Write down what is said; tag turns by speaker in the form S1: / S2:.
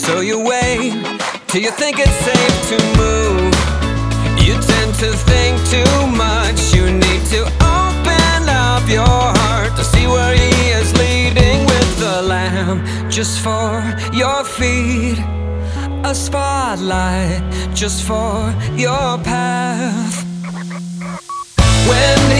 S1: So you wait till you think it's safe to move. You tend to think too much. You need to open up your heart to see where he is leading with the lamb just for your feet. A spotlight just for your path. When